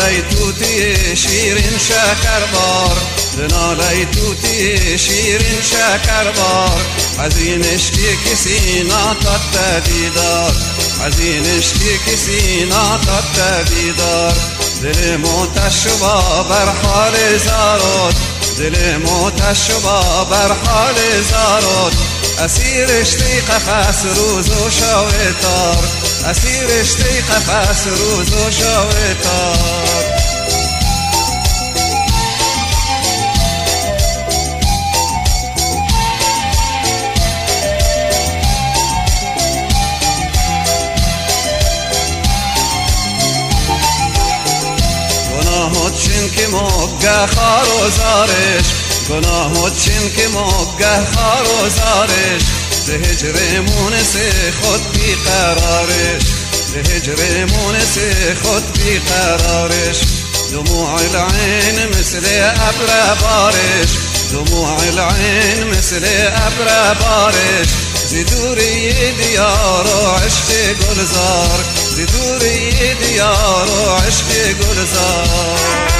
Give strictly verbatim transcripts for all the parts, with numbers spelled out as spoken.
نالی توتی شیرین شکر بار، نالی توتی شیرین شکر بار، از این عشقی کسی ناتد دیدار، از این عشقی کسی ناتد دیدار. دل متشبا بر حال زارت، دل متشبا بر حال زارت، اسیر اشتی قفس روز و شویتار، اسیر اشتی قفس روز و شویتار. گناهت چین که مگه خار و زارش، گناهت چین که مگه خار و زارش، ز هجر مونس خود بی قرارش، ز هجر مونس خود بی قرارش. دموع العين مثل ابر بارش، دموع العين مثل ابر بارش، ز دوری دیار و عشق گلزار، ز دوری دیار و عشق گلزار.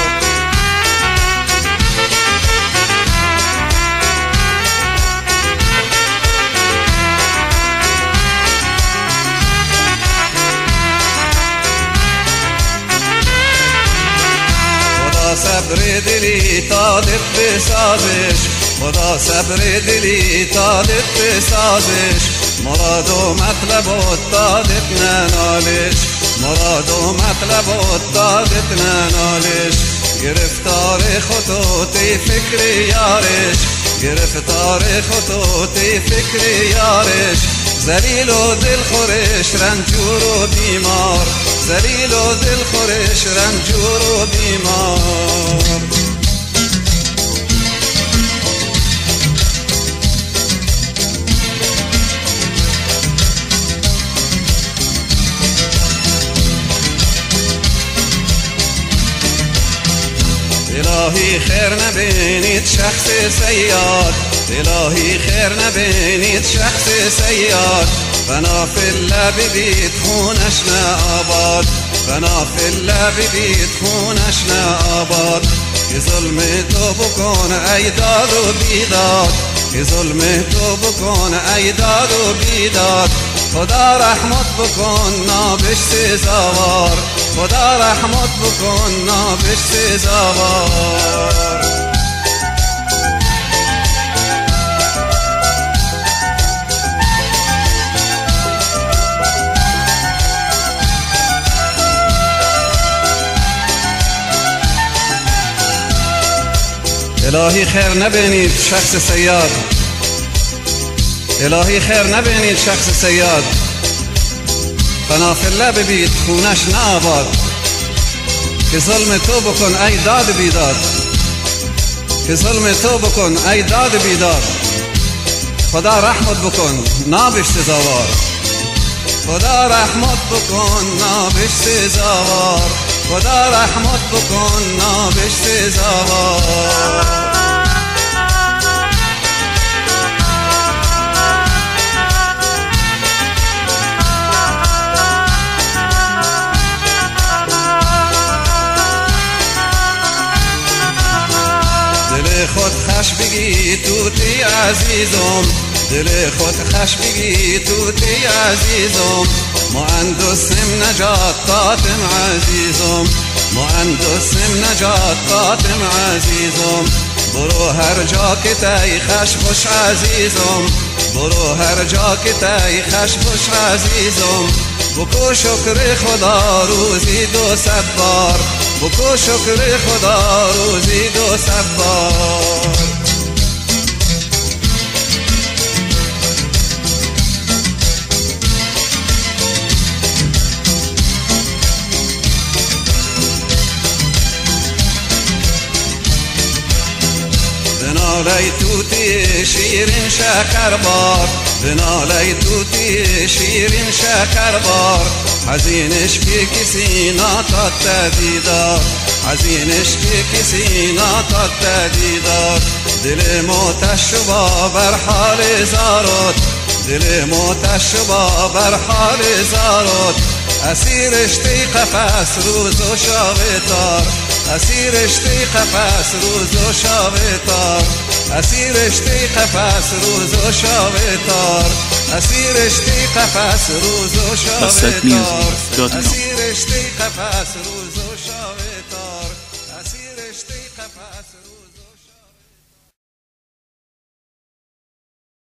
صبر دلی تادت بسازش، خدا صبر دلی تادت بسازش، مراد و مطلب و تادت ننالش، مراد و مطلب و تادت ننالش. گرفتار خطوط فکر یارش، گرفتار خطوط فکر یارش، ذلیل و دل خورش رنجور و بیمار، ذلیل و دل خورش رنجور و بیمار. الهی خیر نبینید شخص صیاد، الهی خیر نبینید شخص صیاد، فنا فی الله ببید خونش نه آباد، فنا فی الله ببید خونش نه آباد. که ظلم تو بکن ای داد و بیداد، که ظلم تو بکن ای داد و بیداد. خدا رحمت بکن نابش سزاوار، خدا رحمت بکن نابش سزاوار. الهی خیر نبینید شخص صیاد، الهی خیر نبینید شخص صیاد، فنا فی الله ببید خونش نه آباد. که ظلم تو بکن ای داد بیداد، که ظلم تو بکن ای داد بیداد. خدا رحمت بکن نابش سزاوار، خدا رحمت بکن نابش سزاوار، خدا رحمت بکن نابش سزاوار. دل خود خش بگی توتی عزیزم، دل خود خش بگی توتی عزیزم. مهندسم نجات قاتم عزیزم، مهندسم نجات قاتم عزیزم. برو هر جا که تای خش خوش عزیزم، برو هر جا که تای خش خوش عزیزم. بکو شکر خدا روزی دو صد بار، بکو شکر خدا روزی دو صد بار. بنالی توتی شیرین شکر بار، بنالی توتی شیرین شکر بار. حزین عشقی کسی ناتد دیدار، حزین عشقی کسی ناتد دیدار. دل متشبا بر حال زارت، دل متشبا بر حال زارت، اسیر رشته قفس روز و شب تار، اسیر رشته قفس روز و شب تار، اسیر رشته قفس روز و شب تار، اسیر رشته قفس روز و شب تار، اسیر رشته قفس روز و شب تار، اسیر رشته قفس روز